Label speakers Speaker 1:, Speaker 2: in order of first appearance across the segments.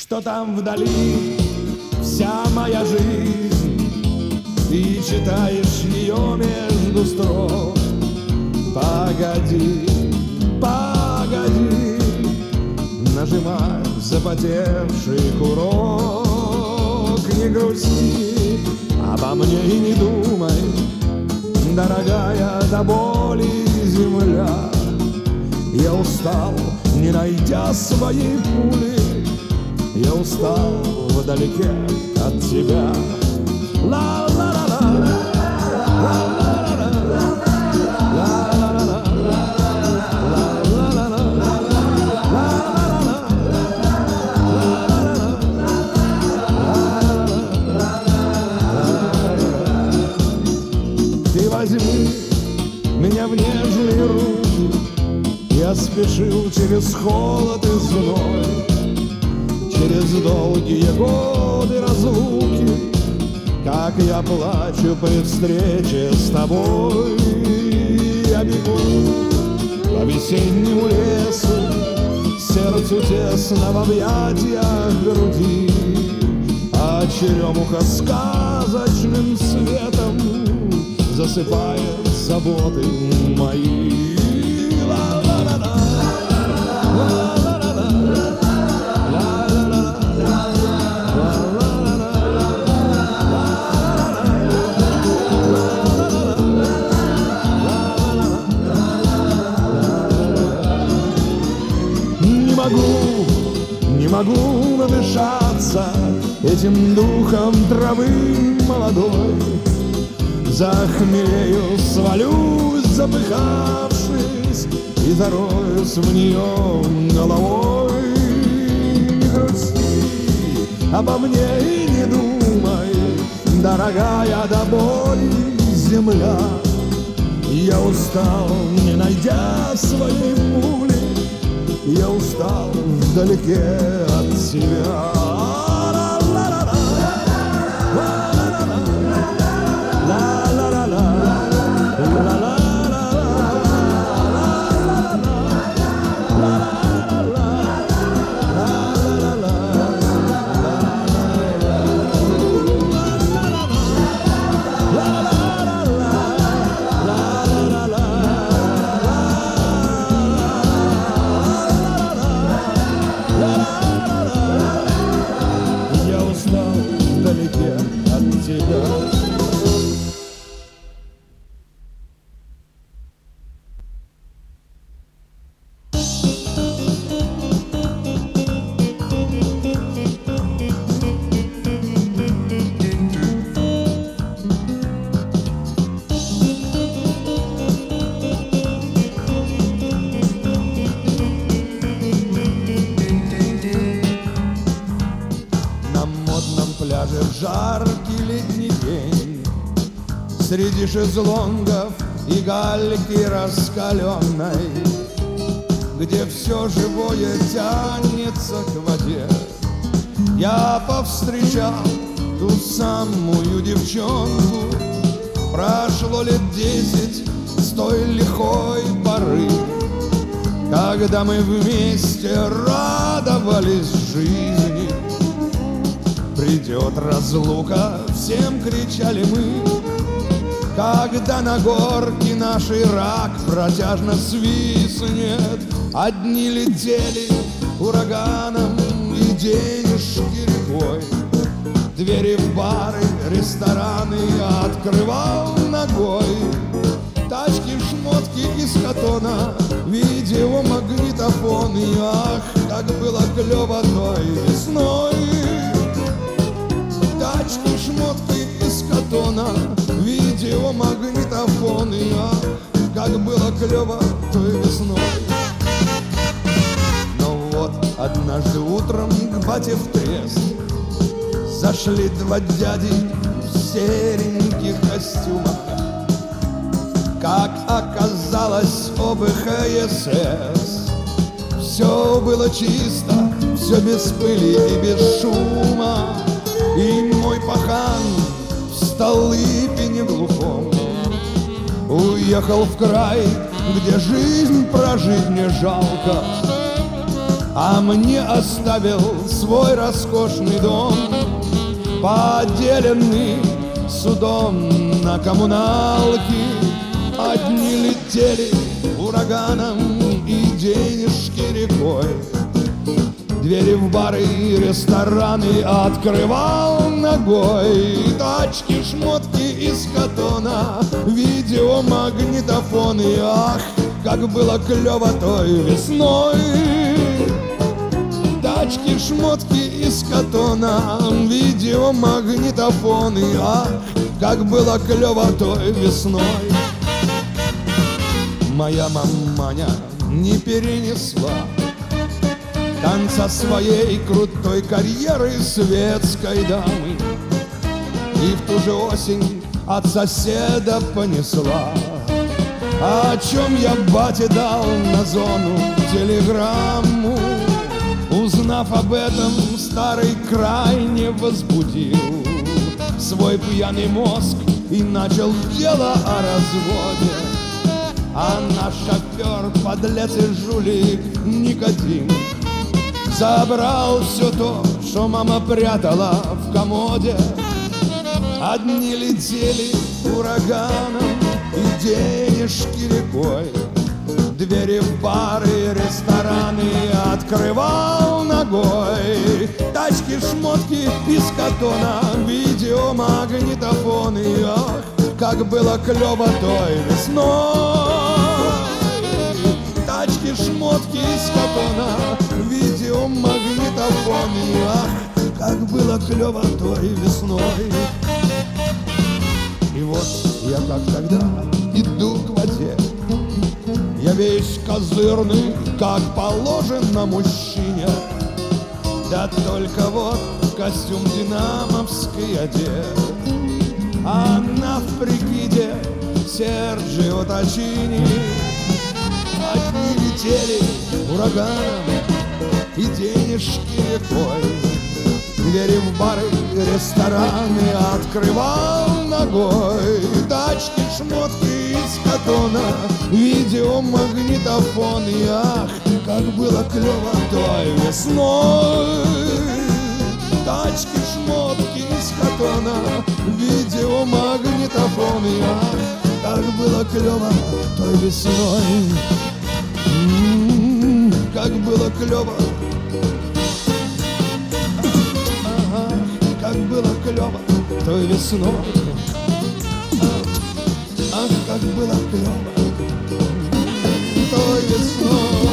Speaker 1: что там вдали вся моя жизнь. Ты читаешь ее между строк. Погоди, погоди, нажимай запотевший курок. Не грусти, обо мне и не думай, дорогая до боли земля. Я устал, не найдя своей пули, я устал вдалеке от тебя. Ла-ла-ла-ла, ла-ла-ла-ла, ла-ла-ла-ла, ла-ла-ла-ла. Ты возьми меня в нежные руки, я спешил через холод и зной, через долгие годы разлуки, как я плачу при встрече с тобой. Я бегу по весеннему лесу, сердцу тесно в объятиях груди, а черемуха сказочным светом засыпает заботы мои. Не могу надышаться этим духом травы молодой. Захмелею, свалюсь, запыхавшись, и зароюсь в нее головой. Не грусти, обо мне и не думай, дорогая до боли земля. Я устал, не найдя своей пули, я устал вдалеке от тебя. Жаркий летний день, среди шезлонгов и гальки раскаленной, где все живое тянется к воде, я повстречал ту самую девчонку. Прошло лет 10 с той лихой поры, когда мы вместе радовались жизни. Придет разлука, всем кричали мы, когда на горке нашей рак протяжно свистнет. Одни летели ураганом и денежки рекой, двери в бары, рестораны открывал ногой. Тачки, шмотки из катона, видеомагнитофон. И ах, как было клево той весной. Тачки, шмотки из катона, видеомагнитофон. И ах, как было клево той весной. Но вот однажды утром к бате в трест зашли два дяди в сереньких костюмах. Как оказалось, оба ХСС. Все было чисто, все без пыли и без шума. И мой пахан в Столыпине глухом уехал в край, где жизнь прожить не жалко. а мне оставил свой роскошный дом, поделенный судом на коммуналки. Одни летели ураганом и денежки рекой. Двери в бары и рестораны открывал ногой. Тачки, шмотки из катона, видеомагнитофоны. Ах, как было клёво той весной. Тачки, шмотки из катона, видеомагнитофоны. Ах, как было клёво той весной. Моя маманя не перенесла танца своей крутой карьеры светской дамы, и в ту же осень от соседа понесла, о чем я бате дал на зону телеграмму. Узнав об этом, старый крайне возбудил свой пьяный мозг и начал дело о разводе. А наш шофер, подлец и жулик Никодим, забрал все то, что мама прятала в комоде. Одни летели ураганом и денежки рекой. Двери в бары и рестораны открывал ногой. Тачки, шмотки из катона, видеомагнитофоны. Ах, как было клёво той весной. Тачки, шмотки из катона, видеомагнитофоны. Ах, как было клёво той весной. И вот я как тогда иду к воде. Я весь козырный, как положено мужчине. Да только вот костюм динамовский одет, а она в прикиде Серджио Тачини. Одни летели ураганом и денежки рекой. Двери в бары и рестораны открывал ногой. Тачки, шмотки из катона, видеомагнитофоны. Ах, как было клёво той весной. Тачки, шмотки из катона, видеомагнитофоны. Ах, как было клёво той весной. Как было клёво. Как было клёво той весной. Ах, как было клёво той весной.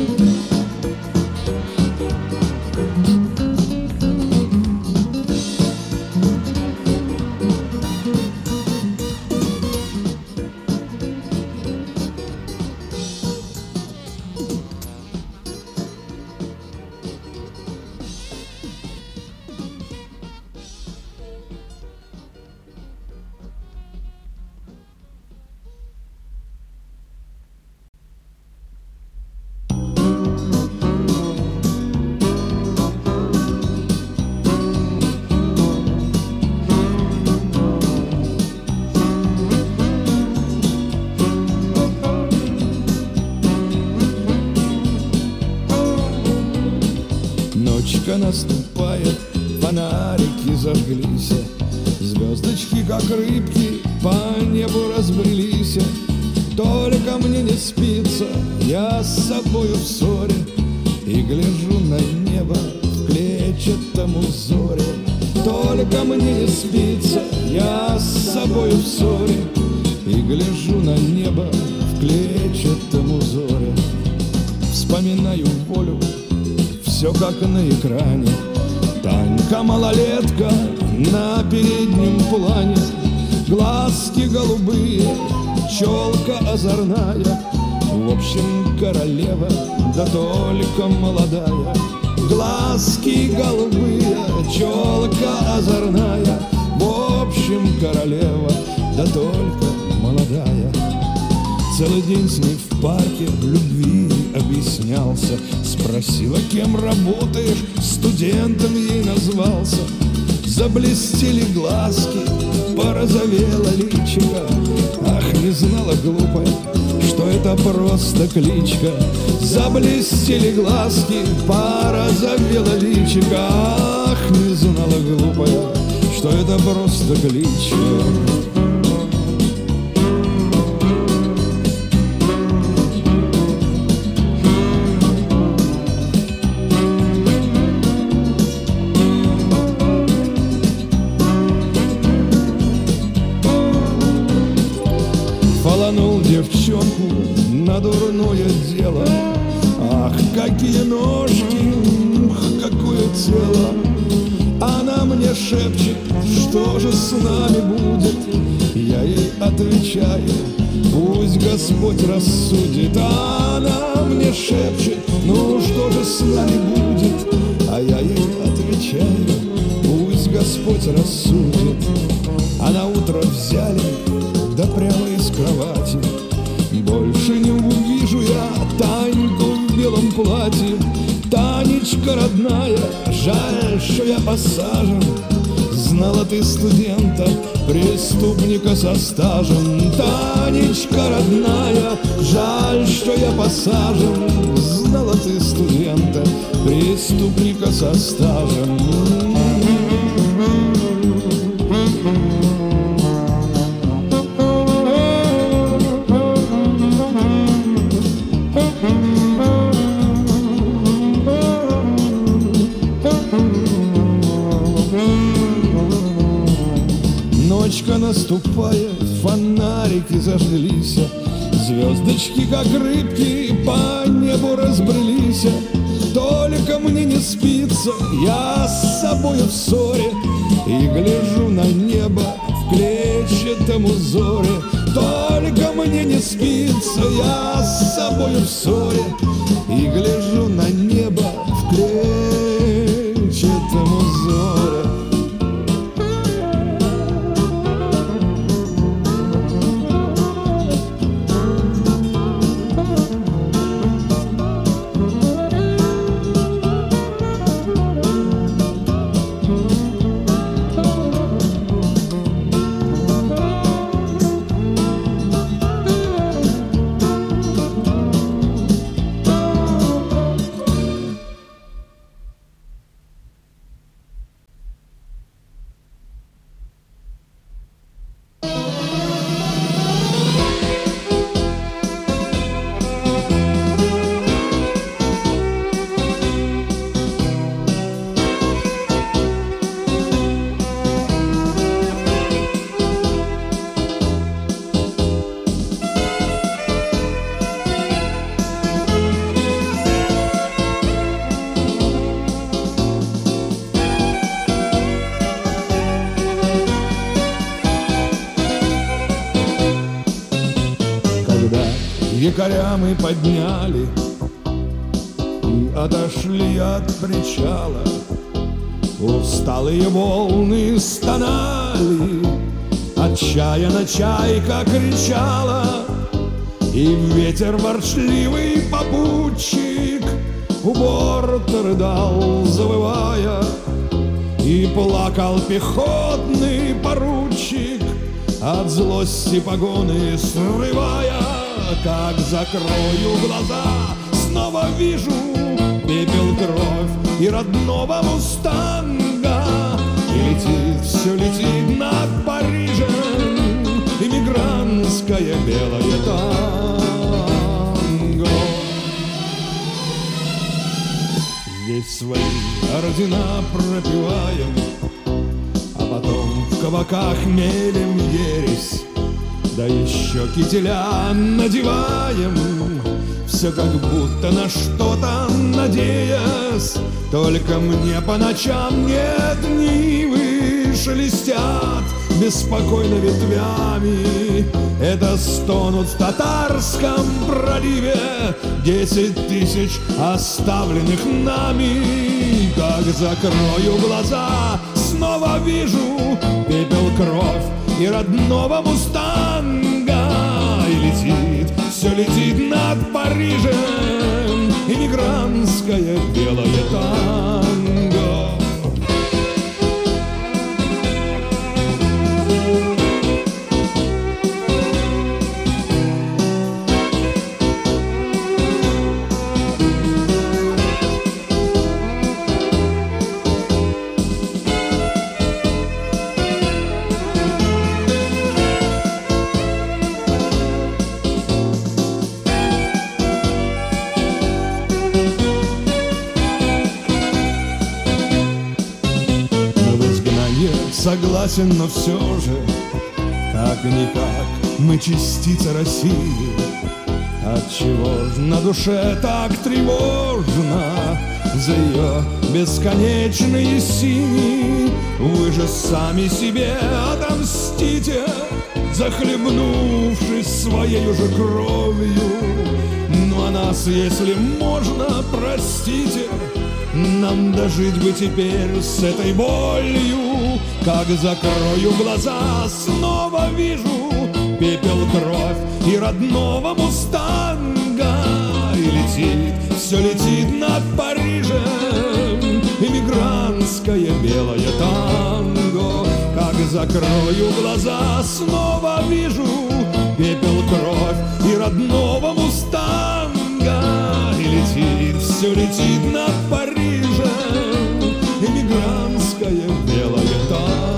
Speaker 1: Ночка наступает, фонарики зажглись, звездочки, как рыбки, по небу разбрелись. Только мне не спится, я с собою в ссоре, и гляжу на небо в клетчатом узоре. Только мне не спится, я с собою в ссоре, и гляжу на небо в клетчатом узоре. Вспоминаю волю, все как на экране. Танька малолетка на переднем плане. Глазки голубые, челка озорная. В общем, королева, да только молодая. Глазки голубые, челка озорная. В общем, королева, да только молодая. Целый день с ней в парке в любви объяснялся. Спросила, кем работаешь, студентом ей назвался. Заблестели глазки, порозовела личико. Ах, не знала глупая, что это просто кличка. Заблестели глазки, пара завела личика. Ах, не знала глупая, что это просто кличка. Фаланул девчонку на дурное дело. Ах, какие ножки, какое тело. Она мне шепчет, что же с нами будет. Я ей отвечаю, пусть Господь рассудит. Она мне шепчет, ну что же с нами будет. А я ей отвечаю, пусть Господь рассудит. А на утро взяли, да прямо из кровати. Больше не увижу я Таньку в белом платье. Танечка родная, жаль, что я посажен. Знала ты студента, преступника со стажем. Танечка родная, жаль, что я посажен. Знала ты студента, преступника со стажем. Ночка наступает, фонарики зажглись, звездочки, как рыбки, по небу разбрелись. Только мне не спится, я с собой в ссоре, и гляжу на небо в клетчатом узоре. Только мне не спится, я с собой в ссоре, и гляжу на небо в клетчатом узоре. Якоря мы подняли и отошли от причала. Усталые волны стонали, отчаянно чайка кричала, и ветер ворчливый попутчик у борта рыдал, завывая, и плакал пехотный поручик, от злости погоны срывая. Как закрою глаза, снова вижу пепел, кровь и родного мустанга. И летит, все летит над Парижем иммигрантское белое танго. Здесь свои ордена пропиваем, а потом в кабаках мелем ересь. Да еще кителя надеваем, все как будто на что-то надеясь. Только мне по ночам нет нивы, шелестят беспокойно ветвями. Это стонут в Татарском проливе 10 тысяч оставленных нами. Как закрою глаза, снова вижу пепел, кровь и родного мустанга. И летит, все летит над Парижем иммигрантское белое танго. согласен, но все же, как-никак, мы частица России. Отчего ж на душе так тревожно за ее бесконечные синие? Вы же сами себе отомстите, захлебнувшись своей уже кровью. Ну а нас, если можно, простите, нам дожить бы теперь с этой болью. Как закрою глаза, снова вижу пепел, кровь и родного мустанга. И летит, все летит над Парижем эмигрантское белое танго. Как закрою глаза, снова вижу пепел, кровь и родного мустанга. И летит, все летит над Парижем эмигрантское белое танго.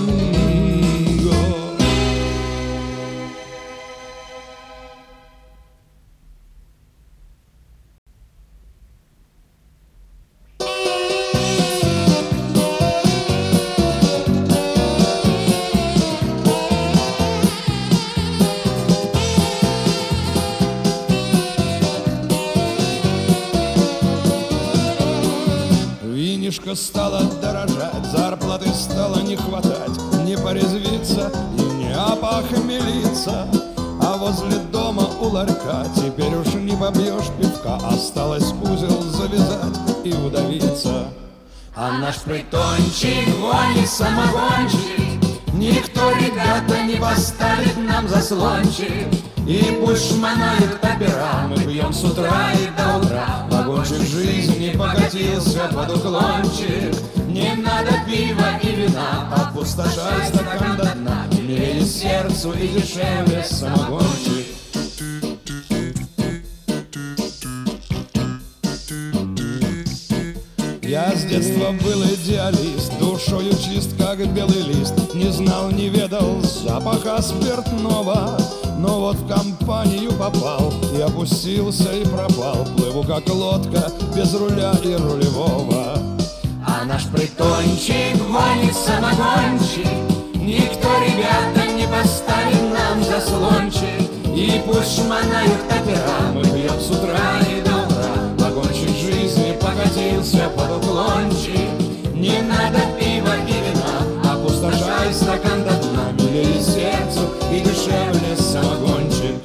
Speaker 1: Винишко стало дорожать, зарплаты стало не хватать, не порезвиться и не опохмелиться. А возле дома у ларька теперь уж не побьешь пивка, осталось узел завязать и удавиться.
Speaker 2: А наш притончик гонит самогончик, никто, ребята, не поставит нам заслончик. И пусть шмонают опера, мы пьем с утра и до утра. Вагончик жизни покатился под уклончик. Не надо пива и вина, опустошай стакан до дна. Милее сердцу и дешевле самогончик.
Speaker 1: Я с детства был идеалист, душою чист, как белый лист. Не знал, не ведал запаха спиртного, но вот в компанию попал и опустился и пропал. Плыву, как лодка, без руля и рулевого.
Speaker 2: А наш притончик гонит самогончик, никто, ребята, не поставит нам заслончик. И пусть шмонают опера, мы пьем с утра и до утра. Вагончик жизни покатился под уклончик. Не надо пива и вина, опустошай стакан до дна. Милее сердцу и дешевле самогончик.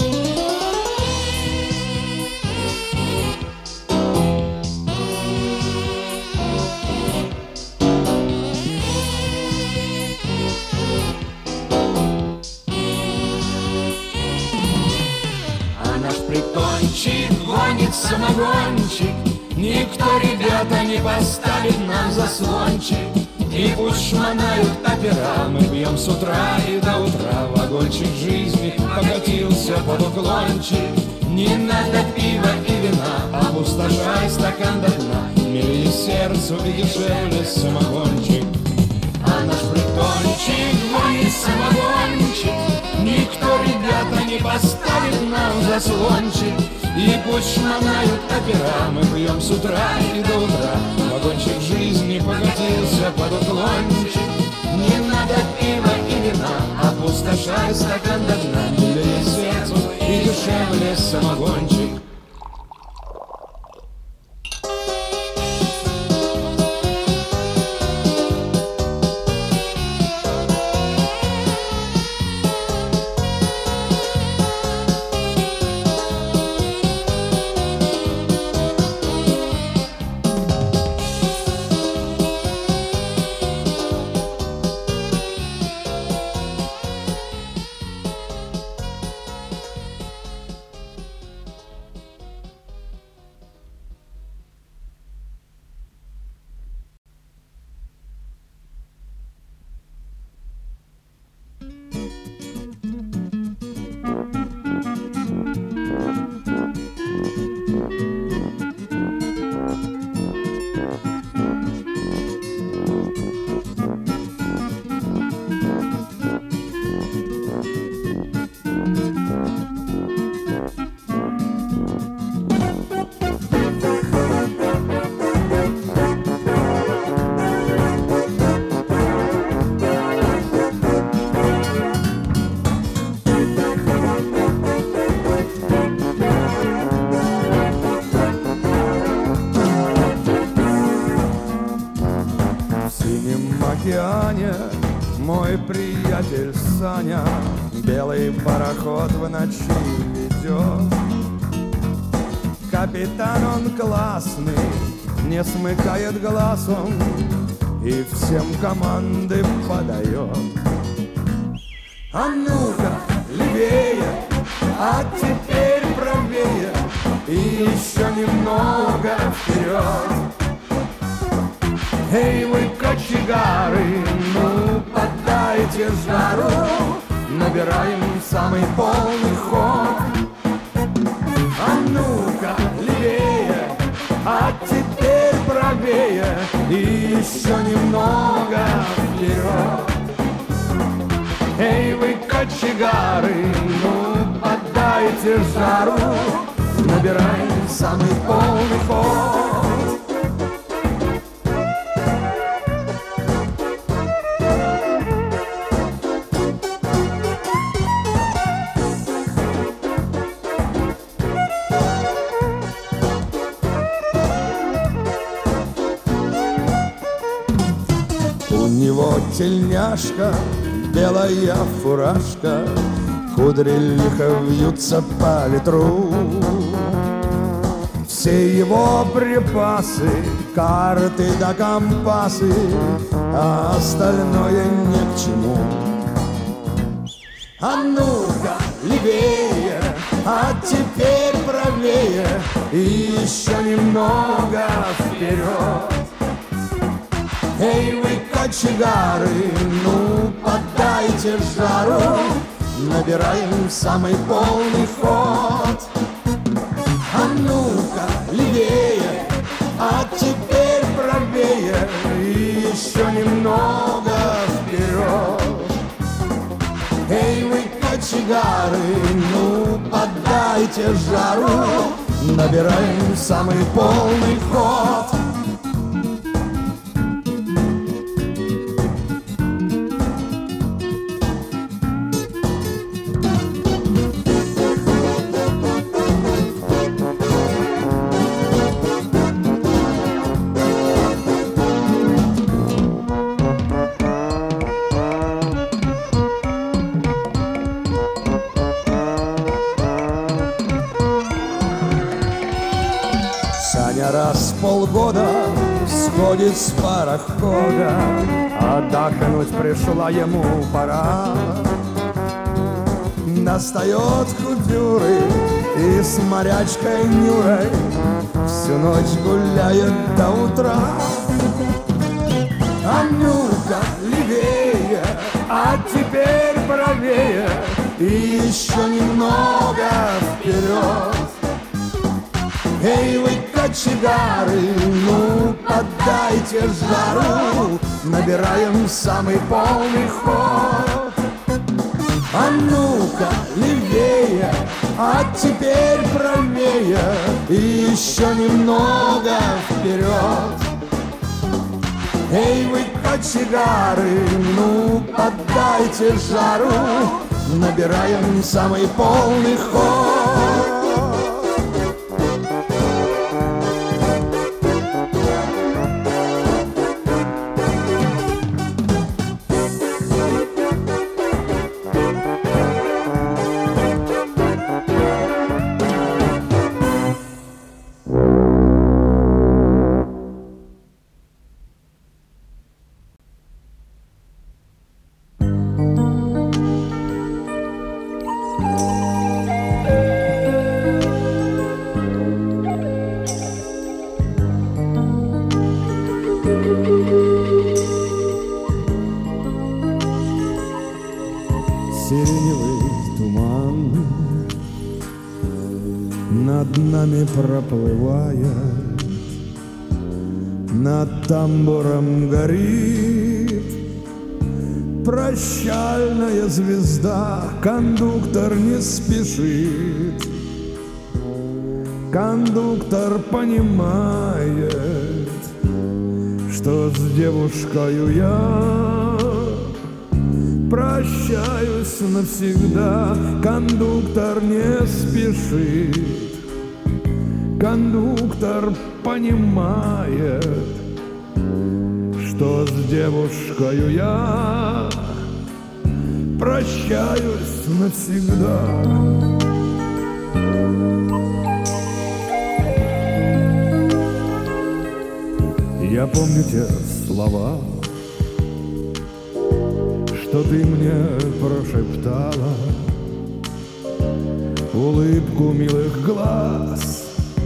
Speaker 2: Притончик гонит самогончик, никто, ребята, не поставит нам заслончик. И пусть шмонают опера, мы пьем с утра и до утра. Вагончик жизни покатился под уклончик. Не надо пива и вина, опустошай стакан до дна. Милее сердцу и дешевле самогончик. А наш притончик гонит самогончик, никто, ребята, не поставит нам заслончик. И пусть шмонают опера, мы пьем с утра и до утра. Вагончик жизни покатился под уклончик. Не надо пива и вина, опустошай стакан до дна. Милее сердцу и дешевле самогончик.
Speaker 1: синем океане мой приятель Саня белый пароход в ночи ведет. Капитан он классный, не смыкает глаз он и всем команды подает. А ну-ка, левее, а теперь правее, и еще немного вперед. Эй, вы, кочегары, ну подайте жару, набираем самый полный ход. А ну-ка, левее, а теперь правее, и еще немного вперед. Эй, вы, кочегары, ну подайте жару, набираем самый полный ход. У него тельняшка, белая фуражка, кудри лихо вьются по ветру. Все его припасы, карты да компасы, а остальное ни к чему. А ну-ка, левее, а теперь правее, и еще немного вперед. Эй, вы, кочегары, ну подайте жару, набираем самый полный ход. А ну-ка, левее, а теперь правее, и еще немного вперед. Эй, вы, кочегары, ну подайте жару, набираем самый полный ход. Раз в полгода сходит с парохода, отдохнуть пришла ему пора. Достает купюры и с морячкой Нюрой всю ночь гуляет до утра. А ну-ка, левее, а теперь правее, и еще немного вперед. Эй, вы, кочегары, ну подайте жару, набираем самый полный ход. А ну-ка, левее, а теперь правее, и еще немного вперед. Эй, вы, кочегары, ну подайте жару, набираем самый полный ход. Сиреневый туман над нами проплывает, над тамбуром горит прощальная звезда. Кондуктор не спешит, кондуктор понимает, что с девушкою я прощаюсь навсегда. Кондуктор не спешит, кондуктор понимает, что с девушкою я прощаюсь навсегда. Я помню те слова, что ты мне прошептала, улыбку милых глаз,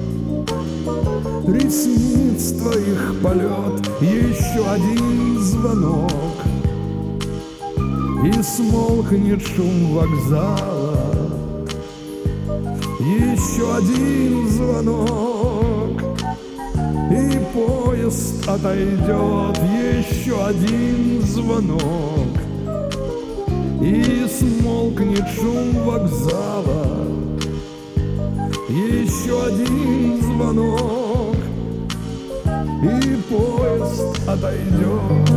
Speaker 1: ресниц твоих полет, еще один звонок, и смолкнет шум вокзала. Еще один звонок, и поезд отойдет. Еще один звонок, и смолкнет шум вокзала. Еще один звонок, и поезд отойдет.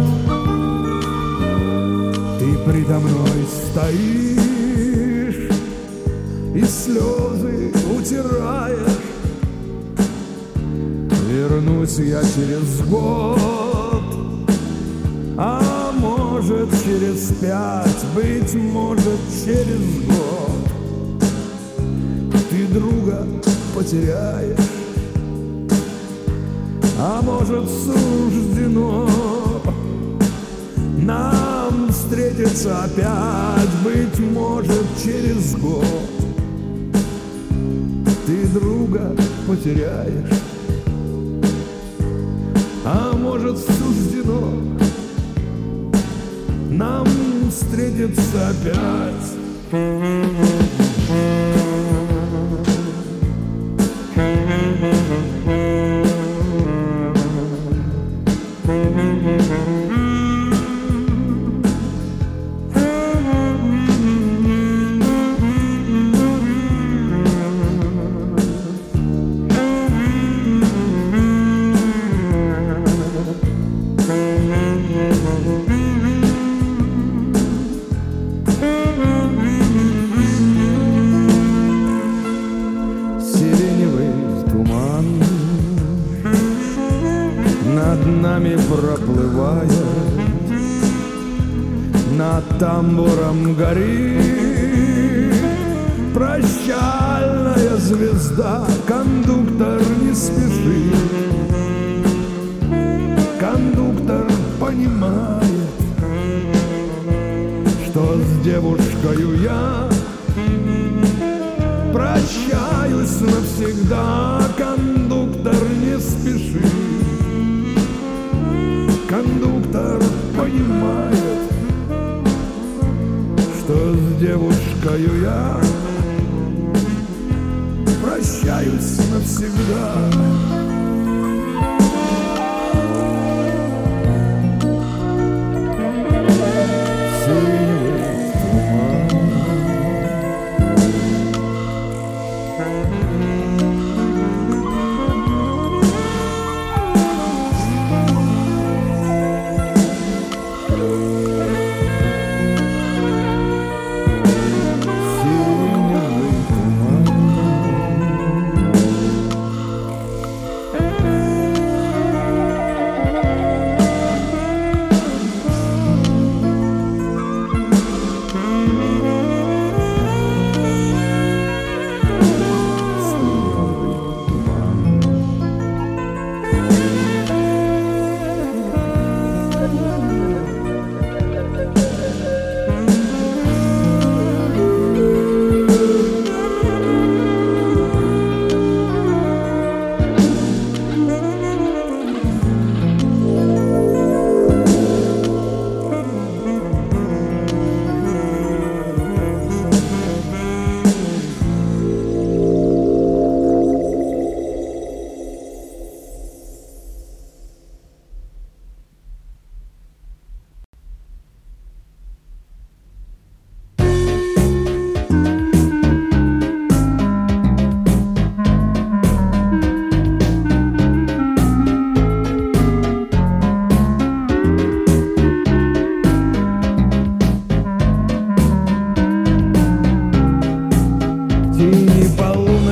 Speaker 1: Ты предо мной стоишь и слезы утираешь. Вернусь я через год, а может через 5, быть может через год. Ты друга потеряешь, а может суждено нам встретиться опять, быть может через год. Ты друга потеряешь, а может суждено нам встретиться опять. Проплывает, над тамбуром горит прощальная звезда. Кондуктор не спешит, кондуктор понимает, что с девушкою я прощаюсь навсегда. Кондуктор не спешит, кондуктор понимает, что с девушкою я прощаюсь навсегда.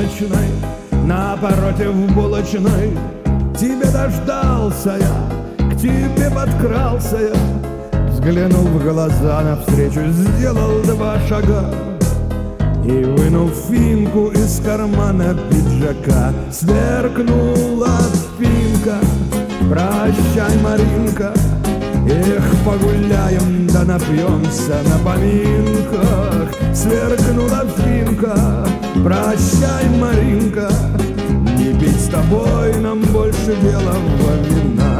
Speaker 1: Напротив булочной тебе дождался я, к тебе подкрался я, взглянул в глаза навстречу, сделал 2 шага и, вынув финку из кармана пиджака, сверкнула финка. Прощай, Маринка, эх, погуляем, да напьемся на поминках. Сверкнула финка. Прощай, Маринка, не пить с тобой нам больше белого вина.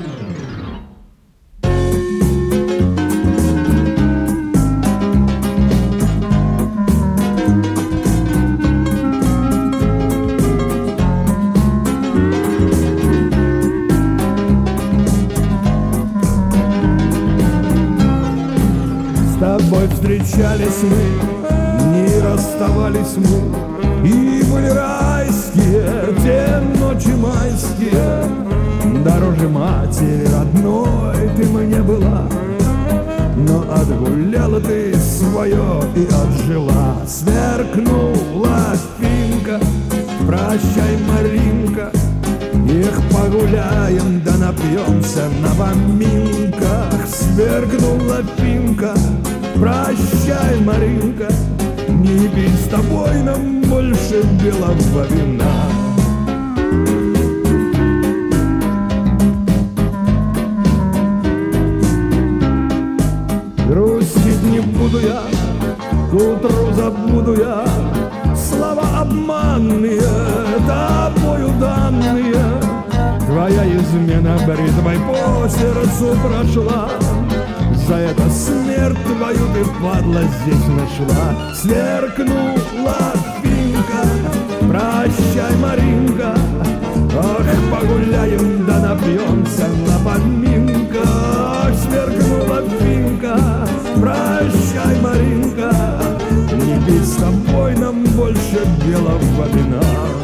Speaker 1: С тобой встречались мы, не расставались мы, и были райские те ночи майские. Дороже матери родной ты мне была, но отгуляла ты свое и отжила. Сверкнула финка. Прощай, Маринка, эх, погуляем, да напьемся на поминках. Сверкнула финка. Прощай, Маринка, не пить с тобой нам больше белого вина. Грустить не буду я, к утру забуду я слова обманные, тобою данные. Твоя измена бритвой по сердцу прошла, за это смерть твою ты, падла, здесь нашла. Сверкнула финка. Прощай, Маринка, ах, погуляем, да напьемся на поминках. Сверкнула финка. Прощай, Маринка, не пить с тобой нам больше белого вина.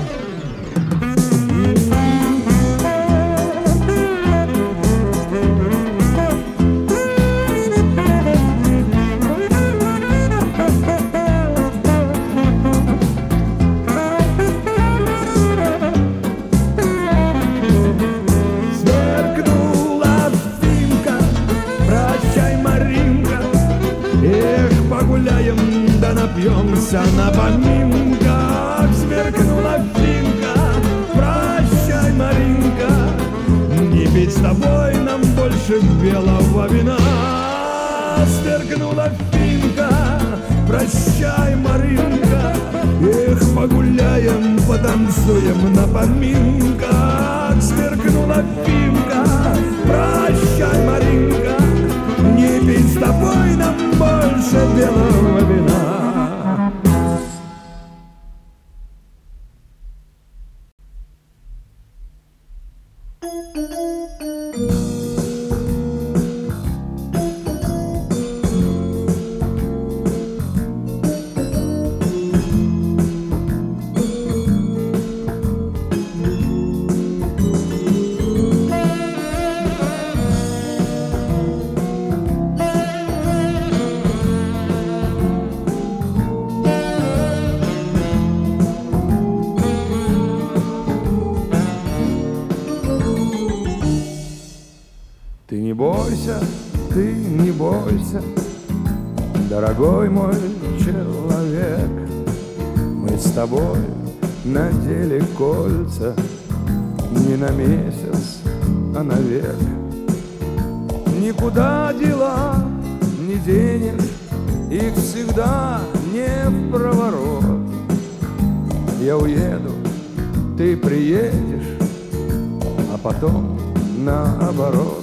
Speaker 1: Напьемся на поминках. Сверкнула финка. Прощай, Маринка, не пить с тобой нам больше белого вина. Сверкнула финка. Прощай, Маринка, эх, погуляем, потанцуем на поминках. Сверкнула финка. Прощай, Маринка, не пить с тобой нам больше белого вина. Ты не бойся, дорогой мой человек. Мы с тобой надели кольца не на месяц, а на век. Никуда дела не денешь, их всегда не в проворот. Я уеду, ты приедешь, а потом наоборот.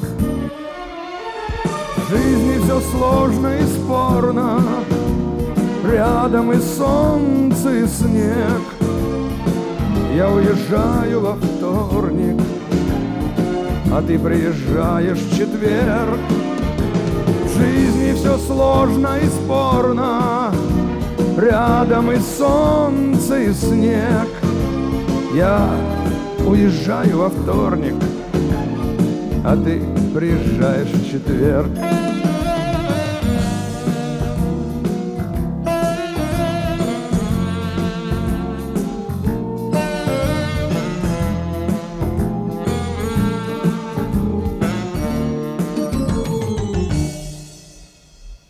Speaker 1: В жизни все сложно и спорно, рядом и солнце, и снег. Я уезжаю во вторник, а ты приезжаешь в четверг. В жизни все сложно и спорно, рядом и солнце, и снег. Я уезжаю во вторник, а ты приезжаешь в четверг.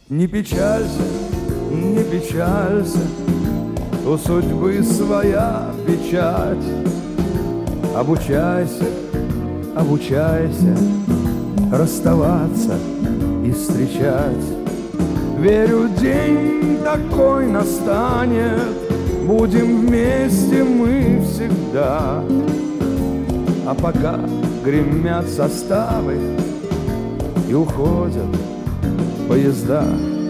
Speaker 1: Не печалься, не печалься, у судьбы своя печать. Обучайся, обучайся расставаться и встречать. Верю, день такой настанет, будем вместе мы всегда. А пока гремят составы и уходят поезда.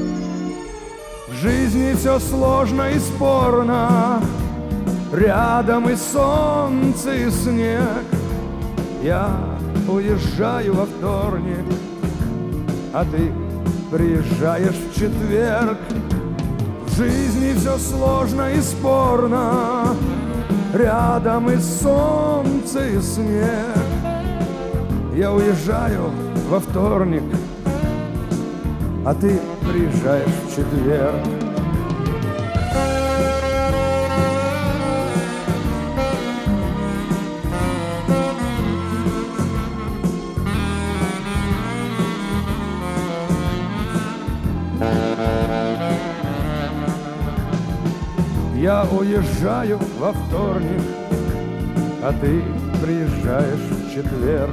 Speaker 1: В жизни все сложно и спорно, рядом и солнце, и снег. Я уезжаю во вторник, а ты приезжаешь в четверг. В жизни все сложно и спорно, рядом и солнце, и снег. Я уезжаю во вторник, а ты приезжаешь в четверг. Я уезжаю во вторник, а ты приезжаешь в четверг.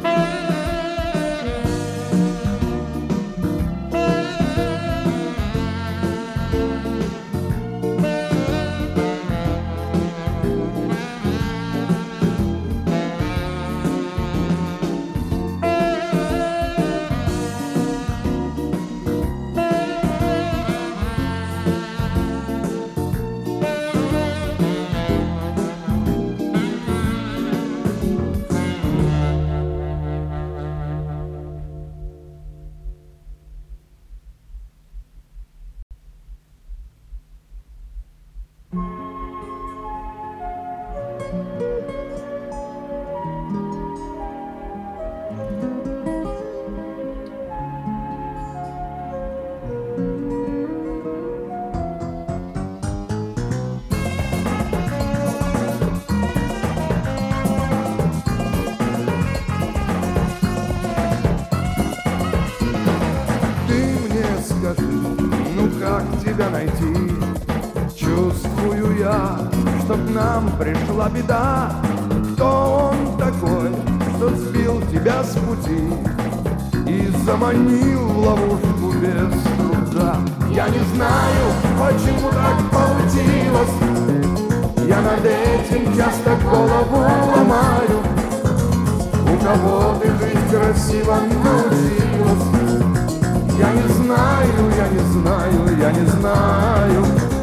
Speaker 1: Тебя найти, чувствую я, что к нам пришла беда. Кто он такой, что сбил тебя с пути и заманил в ловушку без труда? Я не знаю, почему так получилось, я над этим часто голову ломаю. У кого ты жить красиво научилась? Я не знаю, я не знаю, я не знаю.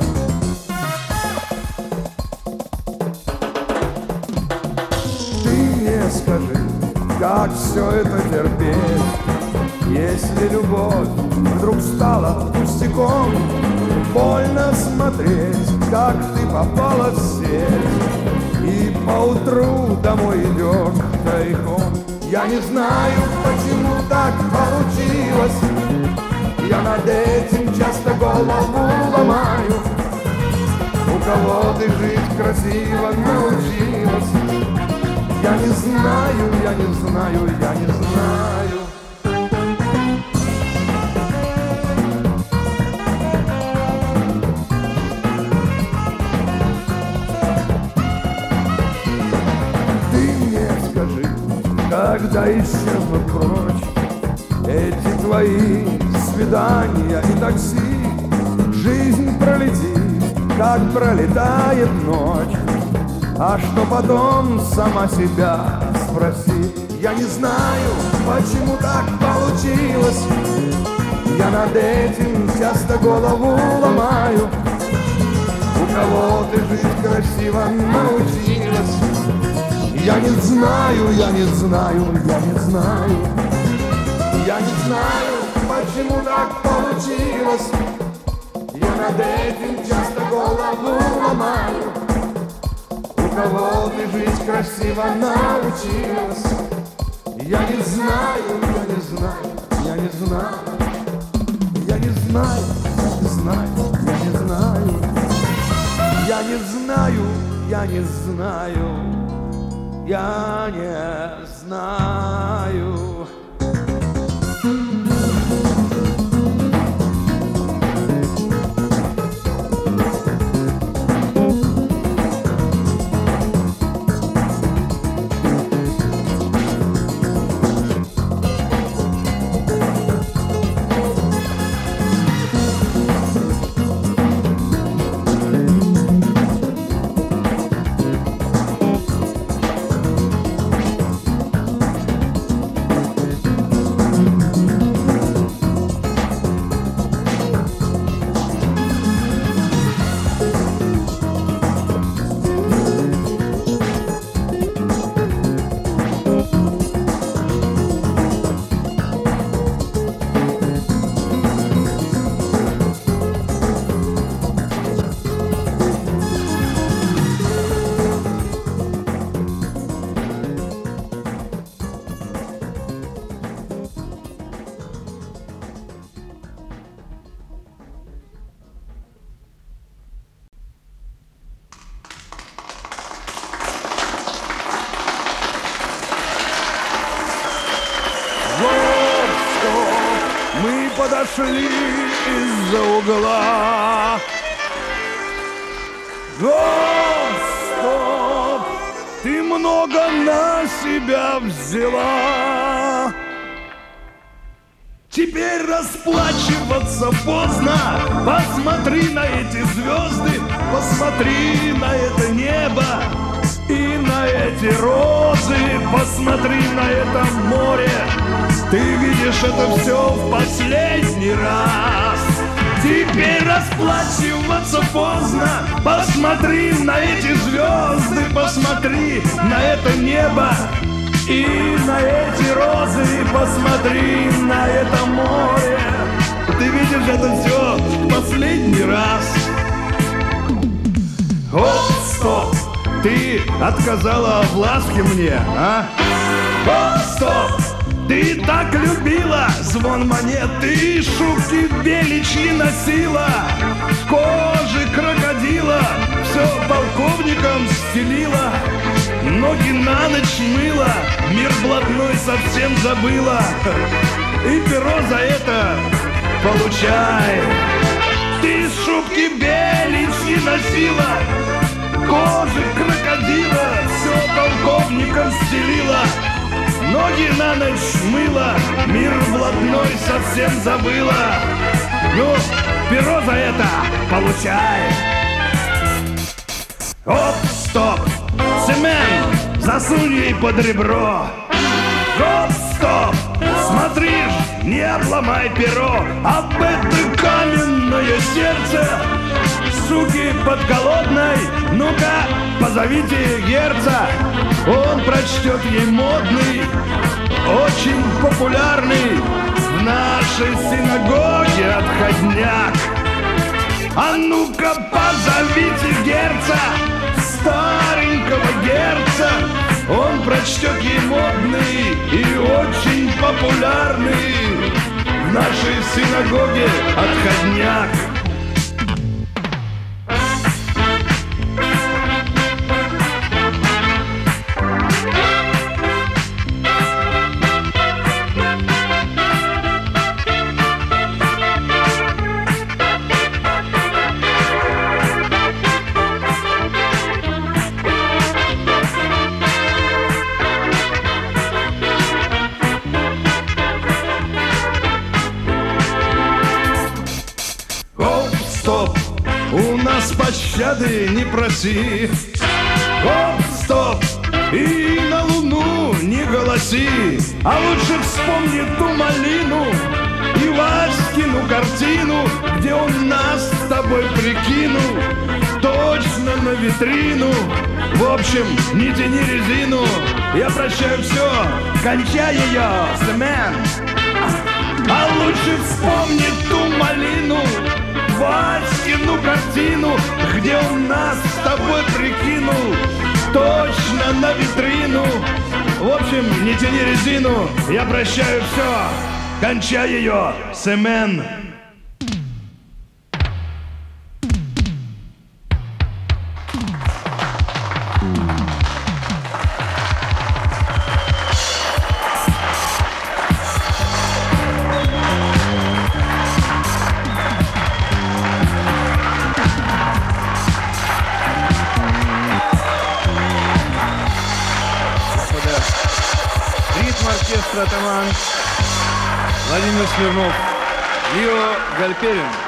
Speaker 1: Ты мне скажи, как все это терпеть, если любовь вдруг стала пустяком? Больно смотреть, как ты попала в сеть и поутру домой идешь тайком. Я не знаю, почему так получилось, я над этим часто голову ломаю. У кого ты жить красиво научилась? Я не знаю, я не знаю, я не знаю. Когда исчезнут прочь эти твои свидания и такси, жизнь пролетит, как пролетает ночь. А что потом, сама себя спроси. Я не знаю, почему так получилось, я над этим часто голову ломаю. У кого ты жить красиво научилась? Я не знаю, я не знаю, я не знаю. Я не знаю, почему так получилось, я над этим часто голову ломаю. У кого ты жить красиво научилась? Я не знаю, я не знаю, я не знаю. Я не знаю, я не знаю, я не знаю. Я не знаю, я не знаю. Я не знаю. подошли из-за угла. Стоп, ты много на себя взяла. Теперь расплачиваться поздно. Посмотри на эти звезды, посмотри на это небо и на эти розы, посмотри на это море. Ты видишь это все в последний раз. Теперь расплачиваться поздно. Посмотри на эти звезды, посмотри на это небо и на эти розы, посмотри на это море. Ты видишь это все в последний раз. Оп, стоп, ты отказала в ласке мне, а? Оп, стоп, ты так любила звон монет, ты шубки беличьи носила, кожи крокодила все полковником стелила, ноги на ночь мыла, мир блатной совсем забыла. И перо за это получай. Ты шубки беличьи носила, кожи крокодила все полковником стелила, ноги на ночь мыла, мир блатной совсем забыла. Ну, перо за это получай. Оп, стоп, цемент засунь ей под ребро. Оп, стоп, смотришь, не обломай перо. Об это каменное сердце, суки подколодной, ну-ка, позовите Герца. Он прочтет ей модный, очень популярный в нашей синагоге отходняк. А ну-ка, позовите Герца, старенького Герца. Он прочтет ей модный и очень популярный в нашей синагоге отходняк. Стоп, у нас пощады не проси. Оп, стоп, и на луну не голоси. А лучше вспомни ту малину и Васькину картину, где он нас с тобой прикинул точно на витрину. В общем, не тяни резину, я прощаю все, кончай ее, цемент. А лучше вспомни ту малину, Васькину картину, где он нас с тобой прикинул точно на витрину. В общем, не тяни резину, я прощаю все, кончай ее, цемент.
Speaker 3: Оркестр «Атаман», Владимир Смирнов, Лио Гальперин.